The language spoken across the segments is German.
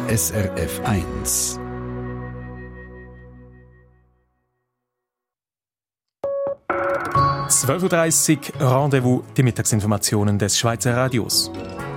SRF 1. «12.30 Uhr, Rendezvous, die Mittagsinformationen des Schweizer Radios.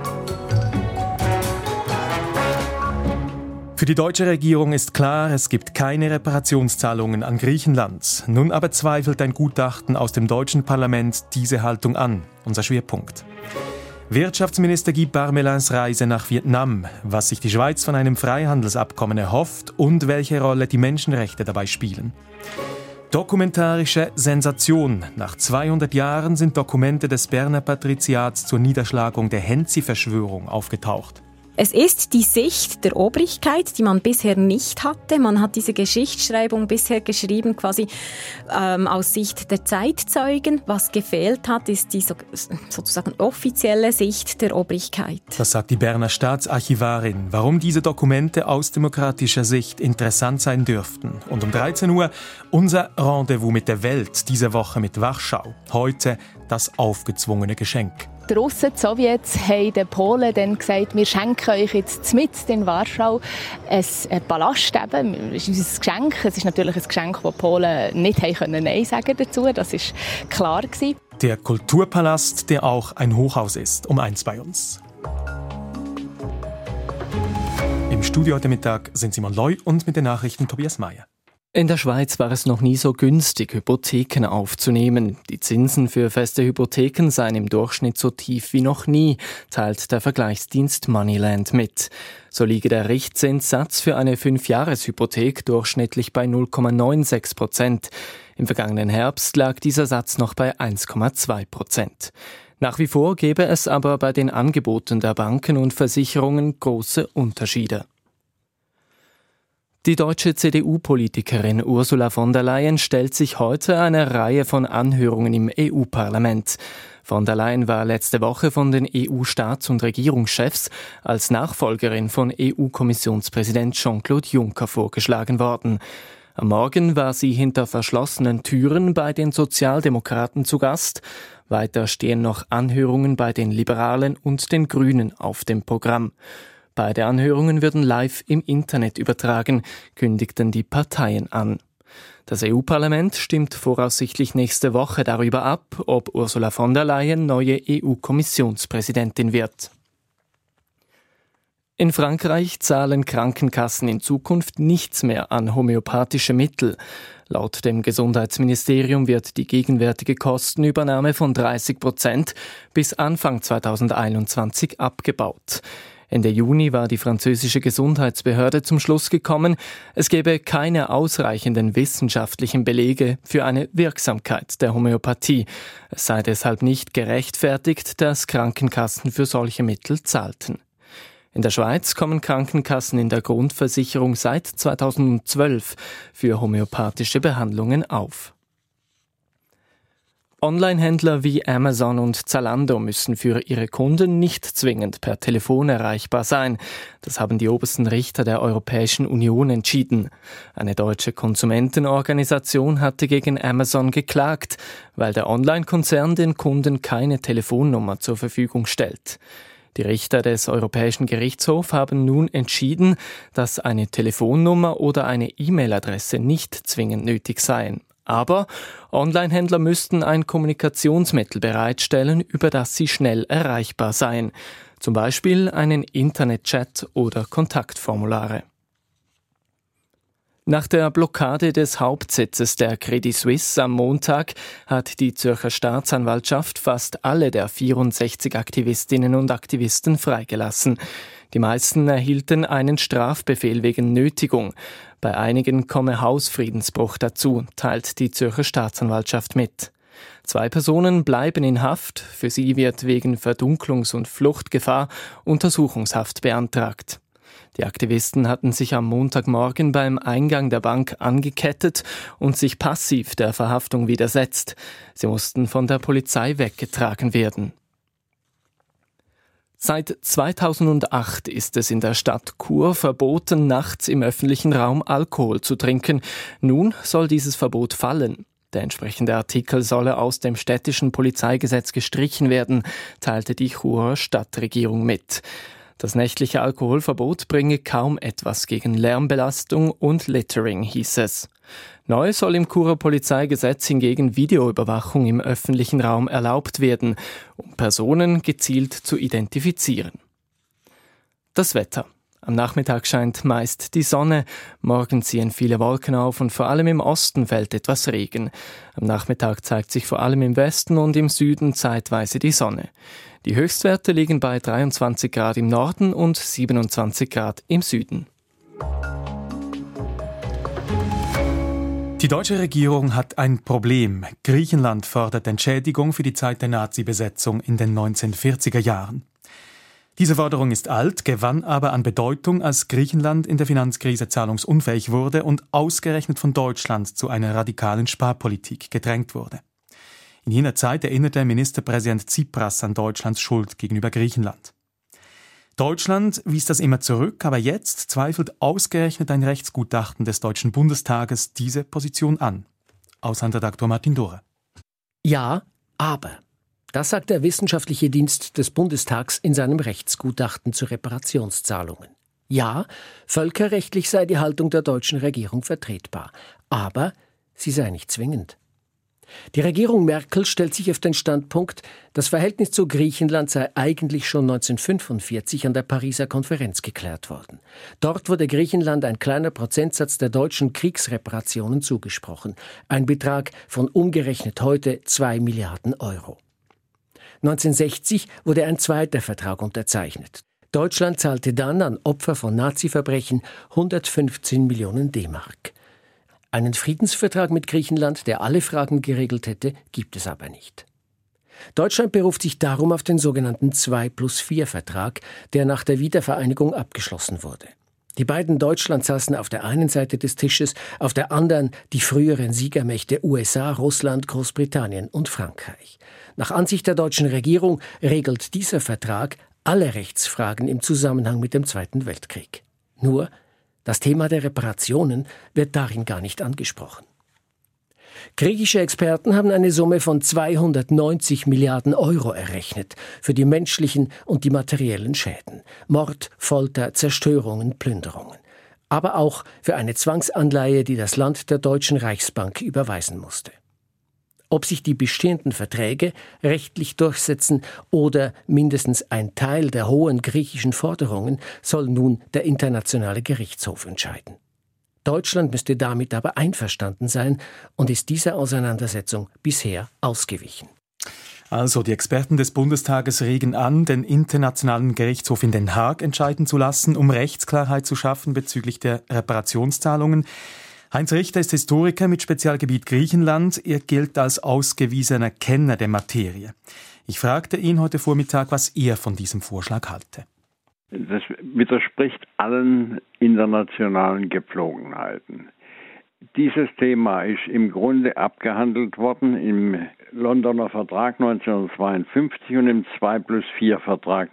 Für die deutsche Regierung ist klar, es gibt keine Reparationszahlungen an Griechenland. Nun aber zweifelt ein Gutachten aus dem deutschen Parlament diese Haltung an. Unser Schwerpunkt. Wirtschaftsminister Guy Parmelins Reise nach Vietnam, was sich die Schweiz von einem Freihandelsabkommen erhofft und welche Rolle die Menschenrechte dabei spielen. Dokumentarische Sensation. Nach 200 Jahren sind Dokumente des Berner Patriziats zur Niederschlagung der Henzi-Verschwörung aufgetaucht. Es ist die Sicht der Obrigkeit, die man bisher nicht hatte. Man hat diese Geschichtsschreibung bisher geschrieben, quasi aus Sicht der Zeitzeugen. Was gefehlt hat, ist die sozusagen offizielle Sicht der Obrigkeit. Das sagt die Berner Staatsarchivarin, warum diese Dokumente aus demokratischer Sicht interessant sein dürften. Und um 13 Uhr unser Rendezvous mit der Welt, diese Woche mit Warschau. Heute das aufgezwungene Geschenk. Die Russen, die Sowjets, haben den Polen dann gesagt, wir schenken euch jetzt mitten in Warschau ein Palast. Das ist unser Geschenk. Es ist natürlich ein Geschenk, das die Polen nicht Nein sagen dazu. Das war klar gewesen. Der Kulturpalast, der auch ein Hochhaus ist, um 1 bei uns. Im Studio heute Mittag sind Simon Loy und mit den Nachrichten Tobias Mayer. In der Schweiz war es noch nie so günstig, Hypotheken aufzunehmen. Die Zinsen für feste Hypotheken seien im Durchschnitt so tief wie noch nie, teilt der Vergleichsdienst Moneyland mit. So liege der Richtzinssatz für eine 5-Jahres-Hypothek durchschnittlich bei 0,96%. Im vergangenen Herbst lag dieser Satz noch bei 1,2%. Nach wie vor gäbe es aber bei den Angeboten der Banken und Versicherungen große Unterschiede. Die deutsche CDU-Politikerin Ursula von der Leyen stellt sich heute einer Reihe von Anhörungen im EU-Parlament. Von der Leyen war letzte Woche von den EU-Staats- und Regierungschefs als Nachfolgerin von EU-Kommissionspräsident Jean-Claude Juncker vorgeschlagen worden. Am Morgen war sie hinter verschlossenen Türen bei den Sozialdemokraten zu Gast. Weiter stehen noch Anhörungen bei den Liberalen und den Grünen auf dem Programm. Beide Anhörungen würden live im Internet übertragen, kündigten die Parteien an. Das EU-Parlament stimmt voraussichtlich nächste Woche darüber ab, ob Ursula von der Leyen neue EU-Kommissionspräsidentin wird. In Frankreich zahlen Krankenkassen in Zukunft nichts mehr an homöopathische Mittel. Laut dem Gesundheitsministerium wird die gegenwärtige Kostenübernahme von 30% bis Anfang 2021 abgebaut. Ende Juni war die französische Gesundheitsbehörde zum Schluss gekommen, es gebe keine ausreichenden wissenschaftlichen Belege für eine Wirksamkeit der Homöopathie. Es sei deshalb nicht gerechtfertigt, dass Krankenkassen für solche Mittel zahlten. In der Schweiz kommen Krankenkassen in der Grundversicherung seit 2012 für homöopathische Behandlungen auf. Online-Händler wie Amazon und Zalando müssen für ihre Kunden nicht zwingend per Telefon erreichbar sein. Das haben die obersten Richter der Europäischen Union entschieden. Eine deutsche Konsumentenorganisation hatte gegen Amazon geklagt, weil der Online-Konzern den Kunden keine Telefonnummer zur Verfügung stellt. Die Richter des Europäischen Gerichtshofs haben nun entschieden, dass eine Telefonnummer oder eine E-Mail-Adresse nicht zwingend nötig seien. Aber Online-Händler müssten ein Kommunikationsmittel bereitstellen, über das sie schnell erreichbar seien. Zum Beispiel einen Internetchat oder Kontaktformulare. Nach der Blockade des Hauptsitzes der Credit Suisse am Montag hat die Zürcher Staatsanwaltschaft fast alle der 64 Aktivistinnen und Aktivisten freigelassen. Die meisten erhielten einen Strafbefehl wegen Nötigung. Bei einigen komme Hausfriedensbruch dazu, teilt die Zürcher Staatsanwaltschaft mit. 2 Personen bleiben in Haft. Für sie wird wegen Verdunklungs- und Fluchtgefahr Untersuchungshaft beantragt. Die Aktivisten hatten sich am Montagmorgen beim Eingang der Bank angekettet und sich passiv der Verhaftung widersetzt. Sie mussten von der Polizei weggetragen werden. Seit 2008 ist es in der Stadt Chur verboten, nachts im öffentlichen Raum Alkohol zu trinken. Nun soll dieses Verbot fallen. Der entsprechende Artikel solle aus dem städtischen Polizeigesetz gestrichen werden, teilte die Churer Stadtregierung mit. Das nächtliche Alkoholverbot bringe kaum etwas gegen Lärmbelastung und Littering, hieß es. Neu soll im Churer Polizeigesetz hingegen Videoüberwachung im öffentlichen Raum erlaubt werden, um Personen gezielt zu identifizieren. Das Wetter. Am Nachmittag scheint meist die Sonne, morgen ziehen viele Wolken auf und vor allem im Osten fällt etwas Regen. Am Nachmittag zeigt sich vor allem im Westen und im Süden zeitweise die Sonne. Die Höchstwerte liegen bei 23 Grad im Norden und 27 Grad im Süden. Die deutsche Regierung hat ein Problem. Griechenland fordert Entschädigung für die Zeit der Nazi-Besetzung in den 1940er Jahren. Diese Forderung ist alt, gewann aber an Bedeutung, als Griechenland in der Finanzkrise zahlungsunfähig wurde und ausgerechnet von Deutschland zu einer radikalen Sparpolitik gedrängt wurde. In jener Zeit erinnerte Ministerpräsident Tsipras an Deutschlands Schuld gegenüber Griechenland. Deutschland wies das immer zurück, aber jetzt zweifelt ausgerechnet ein Rechtsgutachten des Deutschen Bundestages diese Position an. Auslandsredaktor Martin Dorer. Ja, aber. Das sagt der wissenschaftliche Dienst des Bundestags in seinem Rechtsgutachten zu Reparationszahlungen. Ja, völkerrechtlich sei die Haltung der deutschen Regierung vertretbar, aber sie sei nicht zwingend. Die Regierung Merkel stellt sich auf den Standpunkt, das Verhältnis zu Griechenland sei eigentlich schon 1945 an der Pariser Konferenz geklärt worden. Dort wurde Griechenland ein kleiner Prozentsatz der deutschen Kriegsreparationen zugesprochen, ein Betrag von umgerechnet heute 2 Milliarden Euro. 1960 wurde ein zweiter Vertrag unterzeichnet. Deutschland zahlte dann an Opfer von Nazi-Verbrechen 115 Millionen D-Mark. Einen Friedensvertrag mit Griechenland, der alle Fragen geregelt hätte, gibt es aber nicht. Deutschland beruft sich darum auf den sogenannten 2+4-Vertrag, der nach der Wiedervereinigung abgeschlossen wurde. Die beiden Deutschland saßen auf der einen Seite des Tisches, auf der anderen die früheren Siegermächte USA, Russland, Großbritannien und Frankreich. Nach Ansicht der deutschen Regierung regelt dieser Vertrag alle Rechtsfragen im Zusammenhang mit dem Zweiten Weltkrieg. Nur, das Thema der Reparationen wird darin gar nicht angesprochen. Griechische Experten haben eine Summe von 290 Milliarden Euro errechnet für die menschlichen und die materiellen Schäden. Mord, Folter, Zerstörungen, Plünderungen. Aber auch für eine Zwangsanleihe, die das Land der Deutschen Reichsbank überweisen musste. Ob sich die bestehenden Verträge rechtlich durchsetzen oder mindestens ein Teil der hohen griechischen Forderungen, soll nun der Internationale Gerichtshof entscheiden. Deutschland müsste damit aber einverstanden sein und ist dieser Auseinandersetzung bisher ausgewichen. Also die Experten des Bundestages regen an, den Internationalen Gerichtshof in Den Haag entscheiden zu lassen, um Rechtsklarheit zu schaffen bezüglich der Reparationszahlungen. Heinz Richter ist Historiker mit Spezialgebiet Griechenland. Er gilt als ausgewiesener Kenner der Materie. Ich fragte ihn heute Vormittag, was er von diesem Vorschlag halte. Das widerspricht allen internationalen Gepflogenheiten. Dieses Thema ist im Grunde abgehandelt worden im Londoner Vertrag 1952 und im 2+4-Vertrag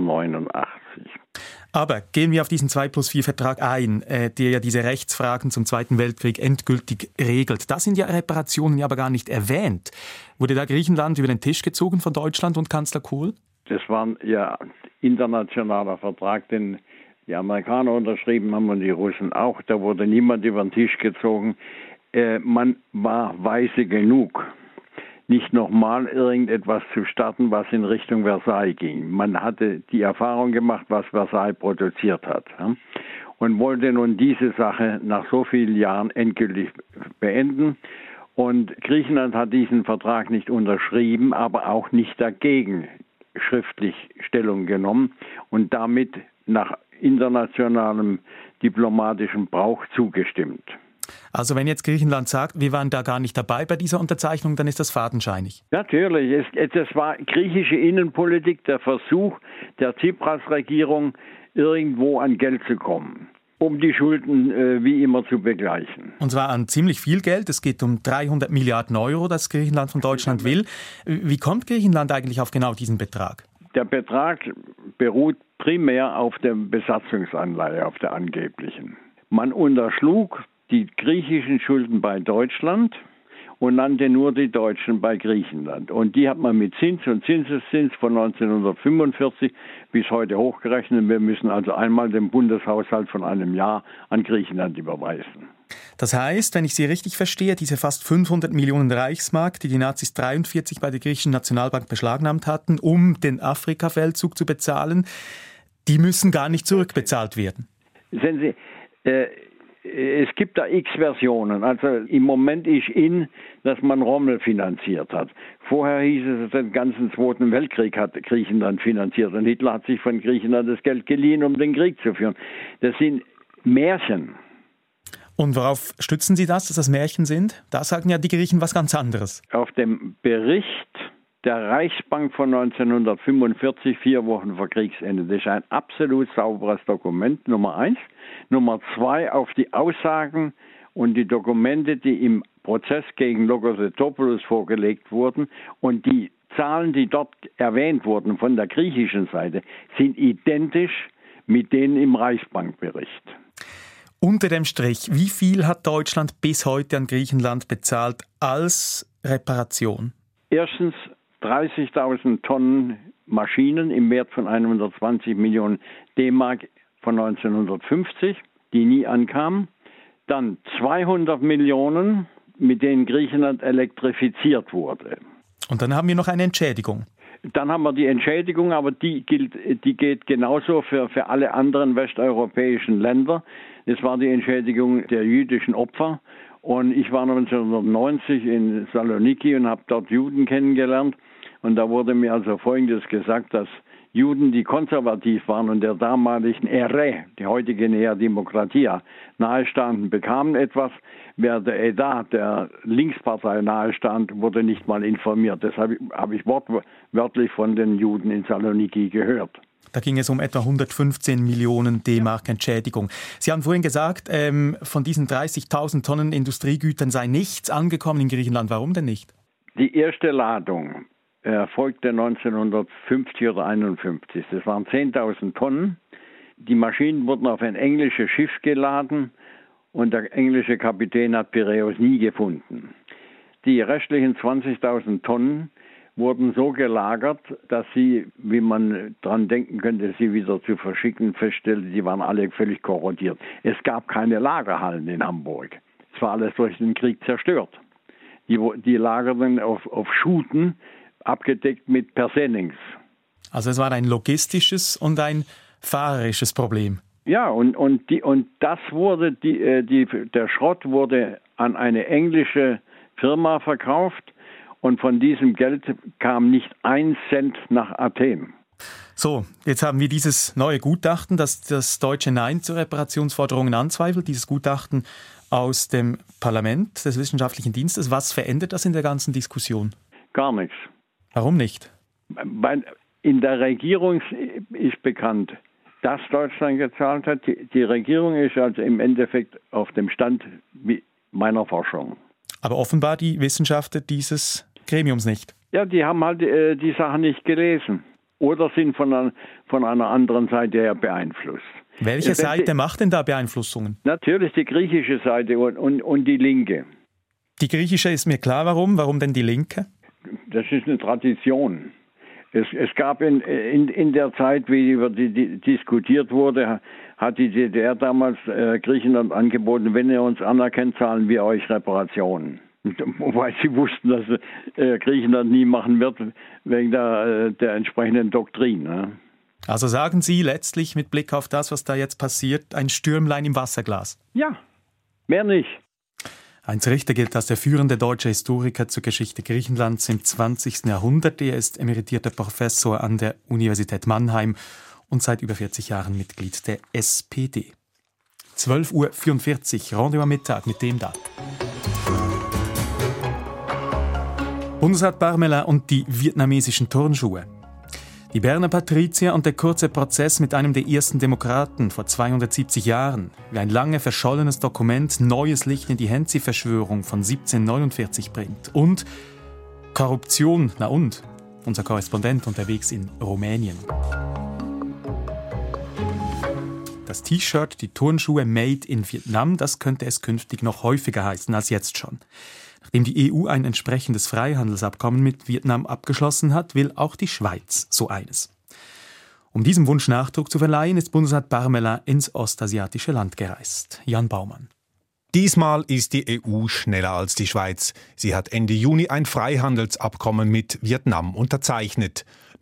1989. Aber gehen wir auf diesen 2+4-Vertrag ein, der ja diese Rechtsfragen zum Zweiten Weltkrieg endgültig regelt. Da sind ja Reparationen aber gar nicht erwähnt. Wurde da Griechenland über den Tisch gezogen von Deutschland und Kanzler Kohl? Das war ja internationaler Vertrag, den die Amerikaner unterschrieben haben und die Russen auch. Da wurde niemand über den Tisch gezogen. Man war weise genug, nicht nochmal irgendetwas zu starten, was in Richtung Versailles ging. Man hatte die Erfahrung gemacht, was Versailles produziert hat. Und wollte nun diese Sache nach so vielen Jahren endgültig beenden. Und Griechenland hat diesen Vertrag nicht unterschrieben, aber auch nicht dagegen schriftlich Stellung genommen und damit nach internationalem diplomatischem Brauch zugestimmt. Also wenn jetzt Griechenland sagt, wir waren da gar nicht dabei bei dieser Unterzeichnung, dann ist das fadenscheinig. Natürlich. Das war griechische Innenpolitik, der Versuch der Tsipras-Regierung, irgendwo an Geld zu kommen, um die Schulden wie immer zu begleichen. Und zwar an ziemlich viel Geld. Es geht um 300 Milliarden Euro, das Griechenland von Deutschland will. Wie kommt Griechenland eigentlich auf genau diesen Betrag? Der Betrag beruht primär auf der Besatzungsanleihe, auf der angeblichen. Man unterschlug die griechischen Schulden bei Deutschland und nannte nur die Deutschen bei Griechenland. Und die hat man mit Zins und Zinseszins von 1945 bis heute hochgerechnet. Wir müssen also einmal den Bundeshaushalt von einem Jahr an Griechenland überweisen. Das heißt, wenn ich Sie richtig verstehe, diese fast 500 Millionen Reichsmark, die die Nazis 1943 bei der griechischen Nationalbank beschlagnahmt hatten, um den Afrika-Feldzug zu bezahlen, die müssen gar nicht zurückbezahlt werden. Sehen Sie, es gibt da x Versionen. Also im Moment ist dass man Rommel finanziert hat. Vorher hieß es, den ganzen Zweiten Weltkrieg hat Griechenland finanziert und Hitler hat sich von Griechenland das Geld geliehen, um den Krieg zu führen. Das sind Märchen. Und worauf stützen Sie das, dass das Märchen sind? Da sagen ja die Griechen was ganz anderes. Auf dem Bericht der Reichsbank von 1945, 4 Wochen vor Kriegsende. Das ist ein absolut sauberes Dokument, Nummer 1. Nummer 2, auf die Aussagen und die Dokumente, die im Prozess gegen Logosetopoulos vorgelegt wurden. Und die Zahlen, die dort erwähnt wurden von der griechischen Seite, sind identisch mit denen im Reichsbankbericht. Unter dem Strich, wie viel hat Deutschland bis heute an Griechenland bezahlt als Reparation? Erstens 30.000 Tonnen Maschinen im Wert von 120 Millionen D-Mark von 1950, die nie ankamen. Dann 200 Millionen, mit denen Griechenland elektrifiziert wurde. Und dann haben wir noch eine Entschädigung. Dann haben wir die Entschädigung, aber die geht genauso für alle anderen westeuropäischen Länder. Das war die Entschädigung der jüdischen Opfer. Und ich war 1990 in Saloniki und habe dort Juden kennengelernt. Und da wurde mir also Folgendes gesagt, dass Juden, die konservativ waren und der damaligen ERE, die heutige Nea Dimokratia, nahestanden, bekamen etwas. Wer der EDA, der Linkspartei nahestand, wurde nicht mal informiert. Deshalb habe ich wortwörtlich von den Juden in Saloniki gehört. Da ging es um etwa 115 Millionen D-Mark Entschädigung. Sie haben vorhin gesagt, von diesen 30.000 Tonnen Industriegütern sei nichts angekommen in Griechenland. Warum denn nicht? Die erste Ladung erfolgte 1950 oder 1951. Das waren 10.000 Tonnen. Die Maschinen wurden auf ein englisches Schiff geladen und der englische Kapitän hat Piräus nie gefunden. Die restlichen 20.000 Tonnen wurden so gelagert, dass sie, wie man daran denken könnte, sie wieder zu verschicken, feststellte, die waren alle völlig korrodiert. Es gab keine Lagerhallen in Hamburg. Es war alles durch den Krieg zerstört. Die lagerten auf Schuten, abgedeckt mit Persennings. Also es war ein logistisches und ein fahrerisches Problem. Ja, und das wurde der Schrott wurde an eine englische Firma verkauft und von diesem Geld kam nicht 1 Cent nach Athen. So, jetzt haben wir dieses neue Gutachten, das das deutsche Nein zu Reparationsforderungen anzweifelt, dieses Gutachten aus dem Parlament des Wissenschaftlichen Dienstes. Was verändert das in der ganzen Diskussion? Gar nichts. Warum nicht? In der Regierung ist bekannt, dass Deutschland gezahlt hat. Die Regierung ist also im Endeffekt auf dem Stand meiner Forschung. Aber offenbar die Wissenschaftler dieses Gremiums nicht. Ja, die haben halt die Sachen nicht gelesen oder sind von einer anderen Seite her beeinflusst. Welche Seite macht denn da Beeinflussungen? Natürlich die griechische Seite und die Linke. Die griechische ist mir klar, warum. Warum denn die Linke? Das ist eine Tradition. Es gab in der Zeit, wie über die diskutiert wurde, hat die DDR damals Griechenland angeboten, wenn ihr uns anerkennt, zahlen wir euch Reparationen. Wobei sie wussten, dass Griechenland nie machen wird, wegen der entsprechenden Doktrin. Ne? Also sagen Sie letztlich mit Blick auf das, was da jetzt passiert, ein Stürmlein im Wasserglas? Ja, mehr nicht. Heinz Richter gilt als der führende deutsche Historiker zur Geschichte Griechenlands im 20. Jahrhundert. Er ist emeritierter Professor an der Universität Mannheim und seit über 40 Jahren Mitglied der SPD. 12.44 Uhr, Rendezvous am Mittag mit dem da. Bundesrat Parmelin und die vietnamesischen Turnschuhe. Die Berner Patrizier und der kurze Prozess mit einem der ersten Demokraten vor 270 Jahren, wie ein lange verschollenes Dokument neues Licht in die Henzi-Verschwörung von 1749 bringt. Und Korruption, na und? Unser Korrespondent unterwegs in Rumänien. Das T-Shirt, die Turnschuhe Made in Vietnam, das könnte es künftig noch häufiger heißen als jetzt schon. Nachdem die EU ein entsprechendes Freihandelsabkommen mit Vietnam abgeschlossen hat, will auch die Schweiz so eines. Um diesem Wunsch Nachdruck zu verleihen, ist Bundesrat Parmelin ins ostasiatische Land gereist. Jan Baumann. Diesmal ist die EU schneller als die Schweiz. Sie hat Ende Juni ein Freihandelsabkommen mit Vietnam unterzeichnet.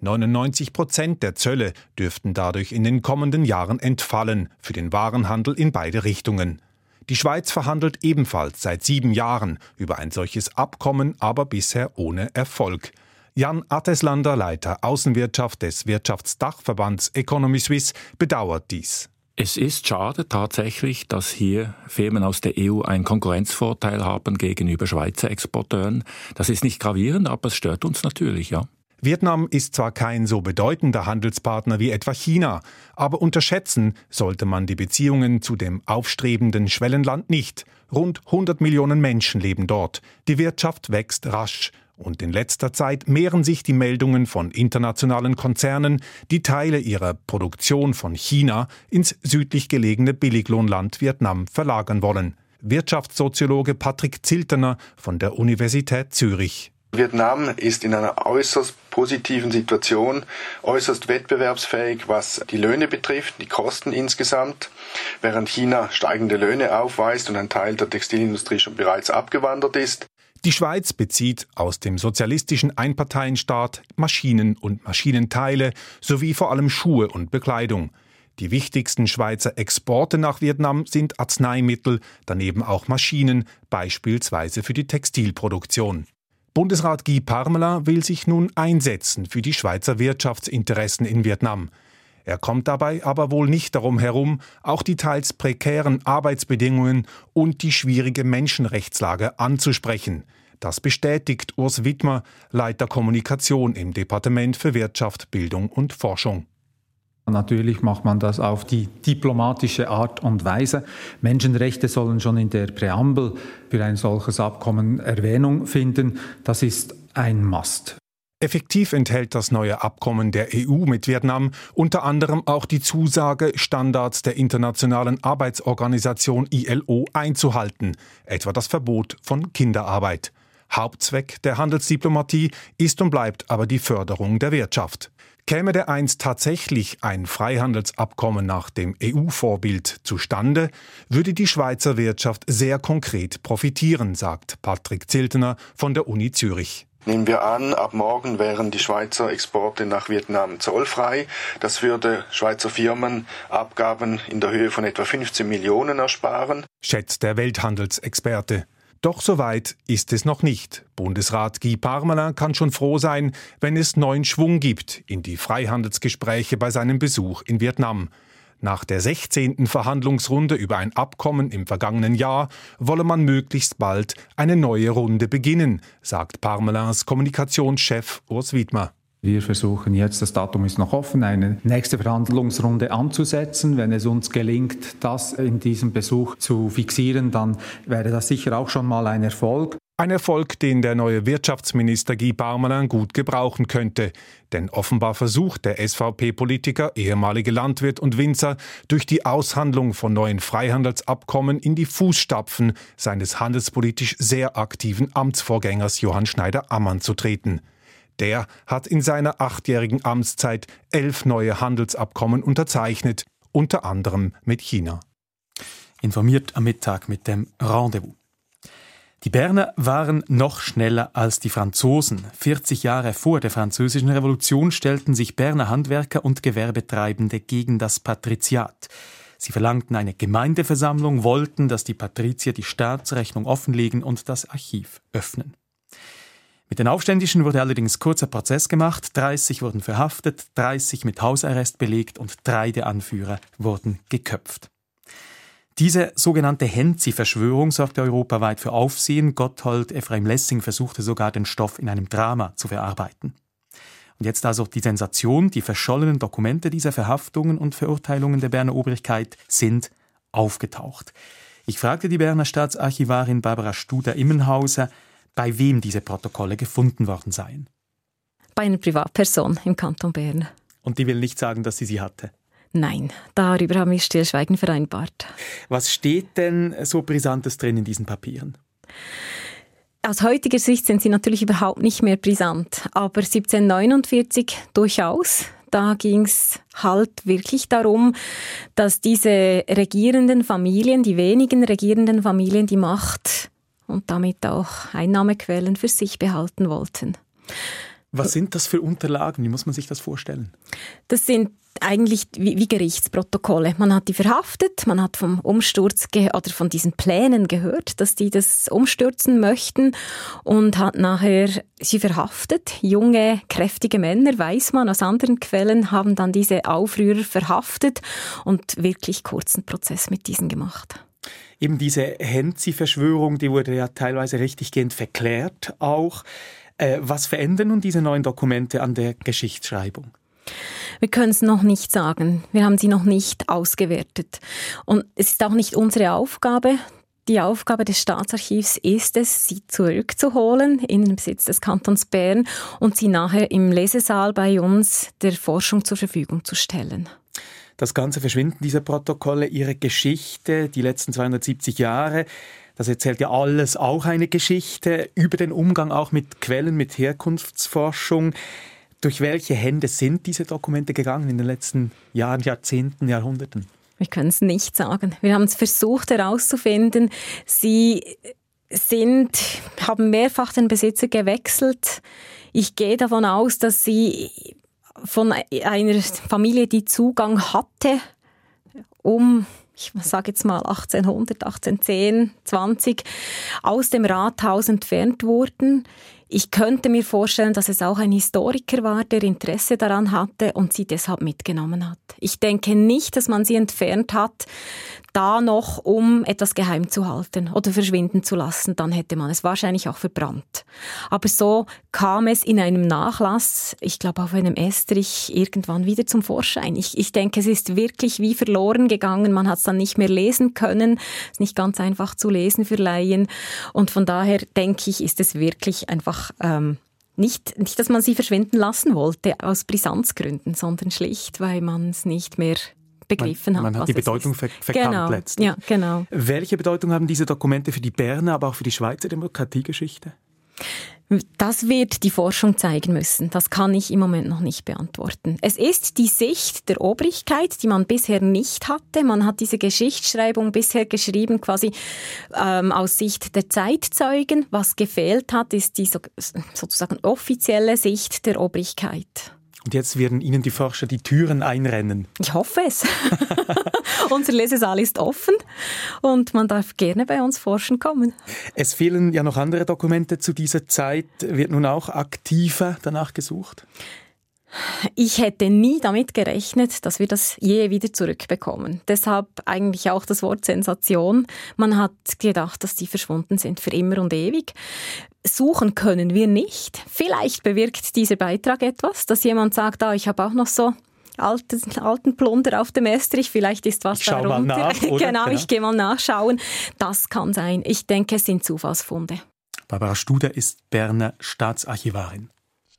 99% der Zölle dürften dadurch in den kommenden Jahren entfallen, für den Warenhandel in beide Richtungen. Die Schweiz verhandelt ebenfalls seit 7 Jahren über ein solches Abkommen, aber bisher ohne Erfolg. Jan Atteslander, Leiter Außenwirtschaft des Wirtschaftsdachverbands Economy Suisse, bedauert dies. Es ist schade tatsächlich, dass hier Firmen aus der EU einen Konkurrenzvorteil haben gegenüber Schweizer Exporteuren. Das ist nicht gravierend, aber es stört uns natürlich, ja. Vietnam ist zwar kein so bedeutender Handelspartner wie etwa China, aber unterschätzen sollte man die Beziehungen zu dem aufstrebenden Schwellenland nicht. Rund 100 Millionen Menschen leben dort. Die Wirtschaft wächst rasch. Und in letzter Zeit mehren sich die Meldungen von internationalen Konzernen, die Teile ihrer Produktion von China ins südlich gelegene Billiglohnland Vietnam verlagern wollen. Wirtschaftssoziologe Patrick Ziltener von der Universität Zürich. Vietnam ist in einer äußerst positiven Situation, äußerst wettbewerbsfähig, was die Löhne betrifft, die Kosten insgesamt, während China steigende Löhne aufweist und ein Teil der Textilindustrie schon bereits abgewandert ist. Die Schweiz bezieht aus dem sozialistischen Einparteienstaat Maschinen und Maschinenteile sowie vor allem Schuhe und Bekleidung. Die wichtigsten Schweizer Exporte nach Vietnam sind Arzneimittel, daneben auch Maschinen, beispielsweise für die Textilproduktion. Bundesrat Guy Parmelin will sich nun einsetzen für die Schweizer Wirtschaftsinteressen in Vietnam. Er kommt dabei aber wohl nicht darum herum, auch die teils prekären Arbeitsbedingungen und die schwierige Menschenrechtslage anzusprechen. Das bestätigt Urs Widmer, Leiter Kommunikation im Departement für Wirtschaft, Bildung und Forschung. Natürlich macht man das auf die diplomatische Art und Weise. Menschenrechte sollen schon in der Präambel für ein solches Abkommen Erwähnung finden. Das ist ein Must. Effektiv enthält das neue Abkommen der EU mit Vietnam unter anderem auch die Zusage, Standards der Internationalen Arbeitsorganisation ILO einzuhalten, etwa das Verbot von Kinderarbeit. Hauptzweck der Handelsdiplomatie ist und bleibt aber die Förderung der Wirtschaft. Käme dereinst tatsächlich ein Freihandelsabkommen nach dem EU-Vorbild zustande, würde die Schweizer Wirtschaft sehr konkret profitieren, sagt Patrick Ziltener von der Uni Zürich. Nehmen wir an, ab morgen wären die Schweizer Exporte nach Vietnam zollfrei. Das würde Schweizer Firmen Abgaben in der Höhe von etwa 15 Millionen ersparen, schätzt der Welthandelsexperte. Doch so weit ist es noch nicht. Bundesrat Guy Parmelin kann schon froh sein, wenn es neuen Schwung gibt in die Freihandelsgespräche bei seinem Besuch in Vietnam. Nach der 16. Verhandlungsrunde über ein Abkommen im vergangenen Jahr wolle man möglichst bald eine neue Runde beginnen, sagt Parmelins Kommunikationschef Urs Widmer. Wir versuchen jetzt, das Datum ist noch offen, eine nächste Verhandlungsrunde anzusetzen. Wenn es uns gelingt, das in diesem Besuch zu fixieren, dann wäre das sicher auch schon mal ein Erfolg. Ein Erfolg, den der neue Wirtschaftsminister Guy Parmelin gut gebrauchen könnte. Denn offenbar versucht der SVP-Politiker, ehemalige Landwirt und Winzer, durch die Aushandlung von neuen Freihandelsabkommen in die Fußstapfen seines handelspolitisch sehr aktiven Amtsvorgängers Johann Schneider-Ammann zu treten. Der hat in seiner 8-jährigen Amtszeit 11 neue Handelsabkommen unterzeichnet, unter anderem mit China. Informiert am Mittag mit dem Rendezvous. Die Berner waren noch schneller als die Franzosen. 40 Jahre vor der Französischen Revolution stellten sich Berner Handwerker und Gewerbetreibende gegen das Patriziat. Sie verlangten eine Gemeindeversammlung, wollten, dass die Patrizier die Staatsrechnung offenlegen und das Archiv öffnen. Mit den Aufständischen wurde allerdings kurzer Prozess gemacht, 30 wurden verhaftet, 30 mit Hausarrest belegt und 3 der Anführer wurden geköpft. Diese sogenannte Henzi-Verschwörung sorgte europaweit für Aufsehen. Gotthold Ephraim Lessing versuchte sogar, den Stoff in einem Drama zu verarbeiten. Und jetzt also die Sensation: Die verschollenen Dokumente dieser Verhaftungen und Verurteilungen der Berner Obrigkeit sind aufgetaucht. Ich fragte die Berner Staatsarchivarin Barbara Studer-Immenhauser, bei wem diese Protokolle gefunden worden seien. Bei einer Privatperson im Kanton Bern. Und die will nicht sagen, dass sie hatte? Nein, darüber haben wir Stillschweigen vereinbart. Was steht denn so Brisantes drin in diesen Papieren? Aus heutiger Sicht sind sie natürlich überhaupt nicht mehr brisant, aber 1749 durchaus. Da ging es halt wirklich darum, dass diese regierenden Familien, die wenigen regierenden Familien, die Macht und damit auch Einnahmequellen für sich behalten wollten. Was sind das für Unterlagen? Wie muss man sich das vorstellen? Das sind eigentlich wie Gerichtsprotokolle. Man hat die verhaftet, man hat vom Umsturz oder von diesen Plänen gehört, dass die das umstürzen möchten und hat nachher sie verhaftet. Junge, kräftige Männer, weiß man aus anderen Quellen, haben dann diese Aufrührer verhaftet und wirklich kurzen Prozess mit diesen gemacht. Eben diese Henzi-Verschwörung, die wurde ja teilweise richtiggehend verklärt auch. Was verändern nun diese neuen Dokumente an der Geschichtsschreibung? Wir können es noch nicht sagen. Wir haben sie noch nicht ausgewertet. Und es ist auch nicht unsere Aufgabe. Die Aufgabe des Staatsarchivs ist es, sie zurückzuholen in den Besitz des Kantons Bern und sie nachher im Lesesaal bei uns der Forschung zur Verfügung zu stellen. Das ganze Verschwinden dieser Protokolle, ihre Geschichte, die letzten 270 Jahre, das erzählt ja alles auch eine Geschichte über den Umgang auch mit Quellen, mit Herkunftsforschung. Durch welche Hände sind diese Dokumente gegangen in den letzten Jahren, Jahrzehnten, Jahrhunderten? Wir können es nicht sagen. Wir haben es versucht herauszufinden. Sie haben mehrfach den Besitzer gewechselt. Ich gehe davon aus, dass sie von einer Familie, die Zugang hatte, ich sage jetzt mal 1800, 1810, 20, aus dem Rathaus entfernt wurden. Ich könnte mir vorstellen, dass es auch ein Historiker war, der Interesse daran hatte und sie deshalb mitgenommen hat. Ich denke nicht, dass man sie entfernt hat, da noch, um etwas geheim zu halten oder verschwinden zu lassen. Dann hätte man es wahrscheinlich auch verbrannt. Aber so kam es in einem Nachlass, ich glaube auf einem Estrich, irgendwann wieder zum Vorschein. Ich denke, es ist wirklich wie verloren gegangen. Man hat es dann nicht mehr lesen können. Es ist nicht ganz einfach zu lesen für Laien. Und von daher denke ich, ist es wirklich einfach nicht, dass man sie verschwinden lassen wollte aus Brisanzgründen, sondern schlicht, weil man es nicht mehr begriffen hat. Man hat die Bedeutung verkannt letztlich. Ja, genau. Welche Bedeutung haben diese Dokumente für die Berner, aber auch für die Schweizer Demokratiegeschichte? Das wird die Forschung zeigen müssen. Das kann ich im Moment noch nicht beantworten. Es ist die Sicht der Obrigkeit, die man bisher nicht hatte. Man hat diese Geschichtsschreibung bisher geschrieben, quasi aus Sicht der Zeitzeugen. Was gefehlt hat, ist die sozusagen offizielle Sicht der Obrigkeit. Und jetzt werden Ihnen die Forscher die Türen einrennen. Ich hoffe es. Unser Lesesaal ist offen und man darf gerne bei uns forschen kommen. Es fehlen ja noch andere Dokumente zu dieser Zeit. Wird nun auch aktiver danach gesucht? Ich hätte nie damit gerechnet, dass wir das je wieder zurückbekommen. Deshalb eigentlich auch das Wort Sensation. Man hat gedacht, dass die verschwunden sind für immer und ewig. Suchen können wir nicht. Vielleicht bewirkt dieser Beitrag etwas, dass jemand sagt, ich habe auch noch so alten Plunder auf dem Estrich, vielleicht ist was darunter. Schau mal nach, oder? Genau, ich gehe mal nachschauen. Das kann sein. Ich denke, es sind Zufallsfunde. Barbara Studer ist Berner Staatsarchivarin.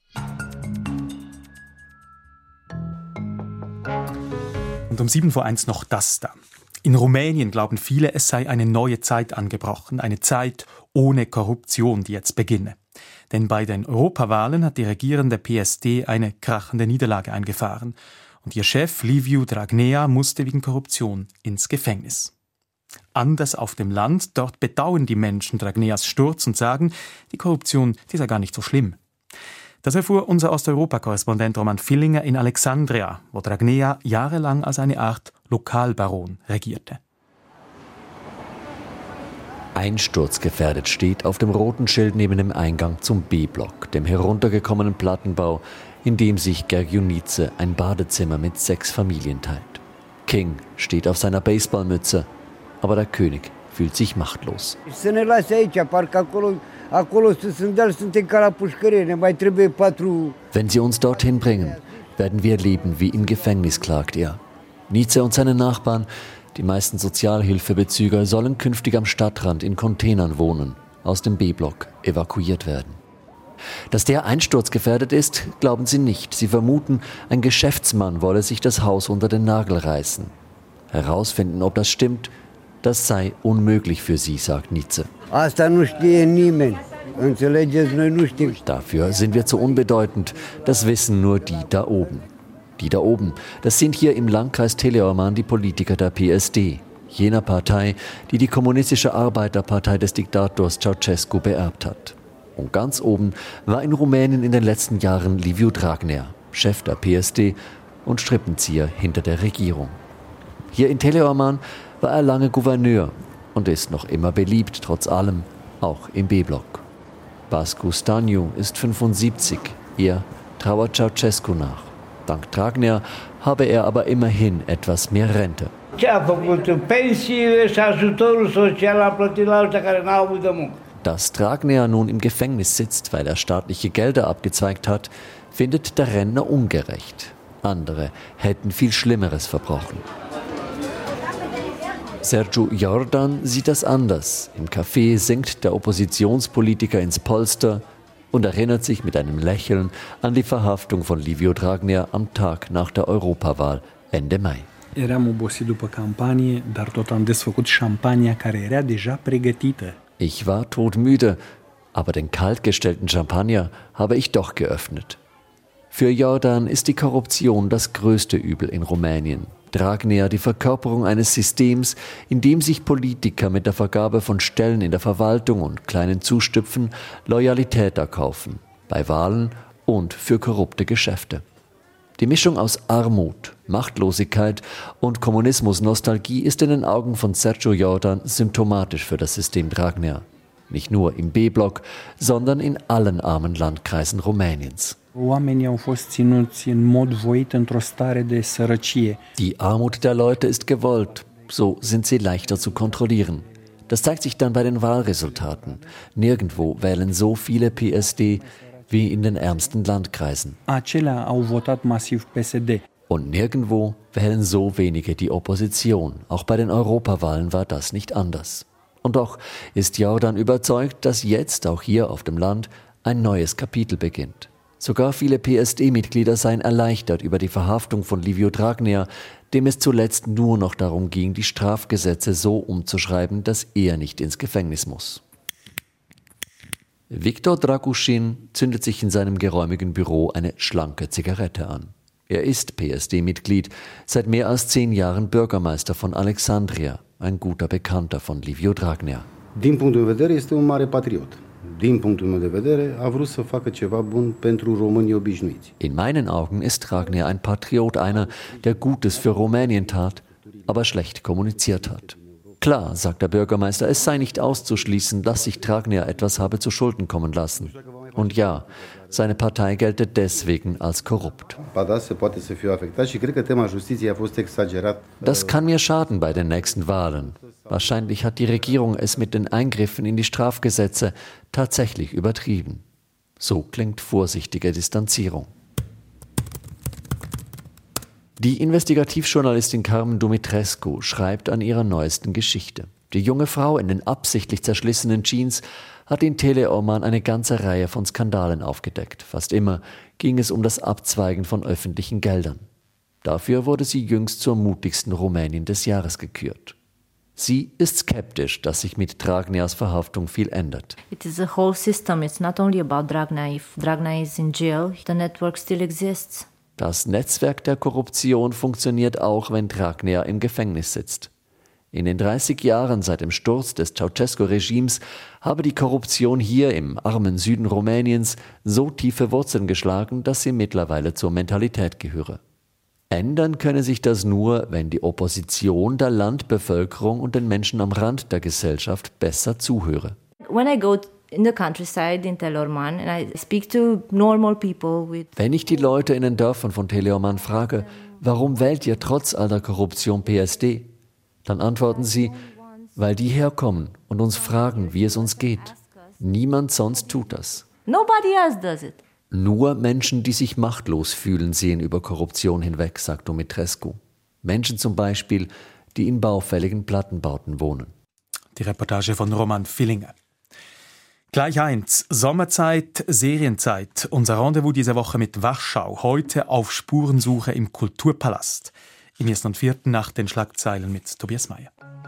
Und um 1:07 noch das da. In Rumänien glauben viele, es sei eine neue Zeit angebrochen, eine Zeit ohne Korruption, die jetzt beginne. Denn bei den Europawahlen hat die regierende PSD eine krachende Niederlage eingefahren. Und ihr Chef Liviu Dragnea musste wegen Korruption ins Gefängnis. Anders auf dem Land, dort bedauern die Menschen Dragneas Sturz und sagen, die Korruption, die sei gar nicht so schlimm. Das erfuhr unser Osteuropa-Korrespondent Roman Villinger in Alexandria, wo Dragnea jahrelang als eine Art Lokalbaron regierte. Einsturzgefährdet steht auf dem roten Schild neben dem Eingang zum B-Block, dem heruntergekommenen Plattenbau, in dem sich Gergionice ein Badezimmer mit 6 Familien teilt. King steht auf seiner Baseballmütze, aber der König fühlt sich machtlos. Wenn sie uns dorthin bringen, werden wir leben wie im Gefängnis, klagt er. Nice und seine Nachbarn, die meisten Sozialhilfebezüger, sollen künftig am Stadtrand in Containern wohnen, aus dem B-Block evakuiert werden. Dass der einsturzgefährdet ist, glauben sie nicht. Sie vermuten, ein Geschäftsmann wolle sich das Haus unter den Nagel reißen. Herausfinden, ob das stimmt, das sei unmöglich für sie, sagt Nice. Dafür sind wir zu unbedeutend. Das wissen nur die da oben. Die da oben, das sind hier im Landkreis Teleorman die Politiker der PSD, jener Partei, die die kommunistische Arbeiterpartei des Diktators Ceausescu beerbt hat. Und ganz oben war in Rumänien in den letzten Jahren Liviu Dragnea, Chef der PSD und Strippenzieher hinter der Regierung. Hier in Teleorman war er lange Gouverneur und ist noch immer beliebt, trotz allem, auch im B-Block. Vasco Staniu ist 75, er trauert Ceausescu nach. Dank Dragnea habe er aber immerhin etwas mehr Rente. Dass Dragnea nun im Gefängnis sitzt, weil er staatliche Gelder abgezweigt hat, findet der Rentner ungerecht. Andere hätten viel Schlimmeres verbrochen. Sergiu Jordan sieht das anders. Im Café sinkt der Oppositionspolitiker ins Polster und erinnert sich mit einem Lächeln an die Verhaftung von Liviu Dragnea am Tag nach der Europawahl Ende Mai. Ich war todmüde, aber den kaltgestellten Champagner habe ich doch geöffnet. Für Jordan ist die Korruption das größte Übel in Rumänien. Dragnea die Verkörperung eines Systems, in dem sich Politiker mit der Vergabe von Stellen in der Verwaltung und kleinen Zustüpfen Loyalität erkaufen, bei Wahlen und für korrupte Geschäfte. Die Mischung aus Armut, Machtlosigkeit und Kommunismusnostalgie ist in den Augen von Sergiu Jordan symptomatisch für das System Dragnea. Nicht nur im B-Block, sondern in allen armen Landkreisen Rumäniens. Die Armut der Leute ist gewollt, so sind sie leichter zu kontrollieren. Das zeigt sich dann bei den Wahlresultaten. Nirgendwo wählen so viele PSD wie in den ärmsten Landkreisen. Und nirgendwo wählen so wenige die Opposition. Auch bei den Europawahlen war das nicht anders. Und doch ist Jordan überzeugt, dass jetzt auch hier auf dem Land ein neues Kapitel beginnt. Sogar viele PSD-Mitglieder seien erleichtert über die Verhaftung von Liviu Dragnea, dem es zuletzt nur noch darum ging, die Strafgesetze so umzuschreiben, dass er nicht ins Gefängnis muss. Viktor Dragusin zündet sich in seinem geräumigen Büro eine schlanke Zigarette an. Er ist PSD-Mitglied, seit mehr als 10 Jahren Bürgermeister von Alexandria, ein guter Bekannter von Liviu Dragnea. Din punct de vedere este un mare patriot. Din punctul meu de vedere a vrut să facă ceva bun pentru românii obișnuiți. In meinen Augen ist Dragnea ein Patriot, einer, der Gutes für Rumänien tat, aber schlecht kommuniziert hat. Klar, sagt der Bürgermeister, es sei nicht auszuschließen, dass sich Dragnea etwas habe zu Schulden kommen lassen. Und ja, seine Partei gelte deswegen als korrupt. Das kann mir schaden bei den nächsten Wahlen. Wahrscheinlich hat die Regierung es mit den Eingriffen in die Strafgesetze tatsächlich übertrieben. So klingt vorsichtige Distanzierung. Die Investigativjournalistin Carmen Dumitrescu schreibt an ihrer neuesten Geschichte. Die junge Frau in den absichtlich zerschlissenen Jeans hat in Teleorman eine ganze Reihe von Skandalen aufgedeckt. Fast immer ging es um das Abzweigen von öffentlichen Geldern. Dafür wurde sie jüngst zur mutigsten Rumänin des Jahres gekürt. Sie ist skeptisch, dass sich mit Dragneas Verhaftung viel ändert. It is a whole system. It's not only about Dragnea. If Dragnea is in jail, the network still exists. Das Netzwerk der Korruption funktioniert auch, wenn Dragnea im Gefängnis sitzt. In den 30 Jahren seit dem Sturz des Ceausescu-Regimes habe die Korruption hier im armen Süden Rumäniens so tiefe Wurzeln geschlagen, dass sie mittlerweile zur Mentalität gehöre. Ändern könne sich das nur, wenn die Opposition der Landbevölkerung und den Menschen am Rand der Gesellschaft besser zuhöre. When I go in the countryside in Teleorman and I speak to normal people with... Wenn ich die Leute in den Dörfern von Teleorman frage, warum wählt ihr trotz aller Korruption PSD? Dann antworten sie, weil die herkommen und uns fragen, wie es uns geht. Niemand sonst tut das. Nobody else does it. Nur Menschen, die sich machtlos fühlen, sehen über Korruption hinweg, sagt Dumitrescu. Menschen zum Beispiel, die in baufälligen Plattenbauten wohnen. Die Reportage von Roman Villinger. Gleich eins, Sommerzeit, Serienzeit. Unser Rendezvous diese Woche mit Warschau. Heute auf Spurensuche im Kulturpalast. Im 1. und 4. nach den Schlagzeilen mit Tobias Mayer.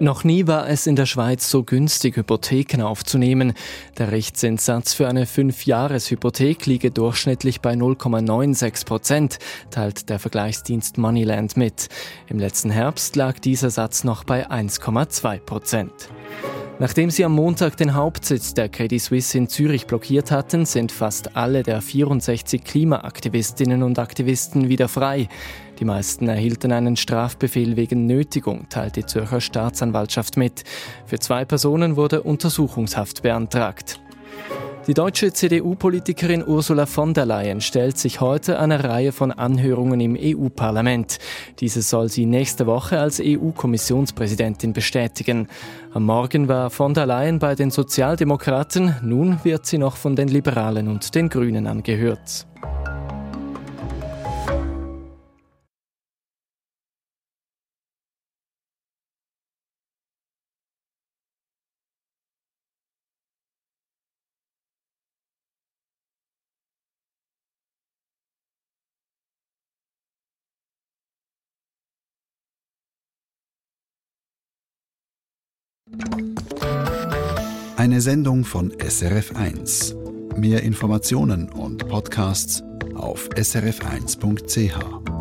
Noch nie war es in der Schweiz so günstig, Hypotheken aufzunehmen. Der Richtzinssatz für eine 5-Jahres-Hypothek liege durchschnittlich bei 0,96%, teilt der Vergleichsdienst Moneyland mit. Im letzten Herbst lag dieser Satz noch bei 1,2%. Nachdem sie am Montag den Hauptsitz der Credit Suisse in Zürich blockiert hatten, sind fast alle der 64 Klimaaktivistinnen und Aktivisten wieder frei. Die meisten erhielten einen Strafbefehl wegen Nötigung, teilt die Zürcher Staatsanwaltschaft mit. Für 2 Personen wurde Untersuchungshaft beantragt. Die deutsche CDU-Politikerin Ursula von der Leyen stellt sich heute einer Reihe von Anhörungen im EU-Parlament. Diese soll sie nächste Woche als EU-Kommissionspräsidentin bestätigen. Am Morgen war von der Leyen bei den Sozialdemokraten, nun wird sie noch von den Liberalen und den Grünen angehört. Eine Sendung von SRF1. Mehr Informationen und Podcasts auf srf1.ch.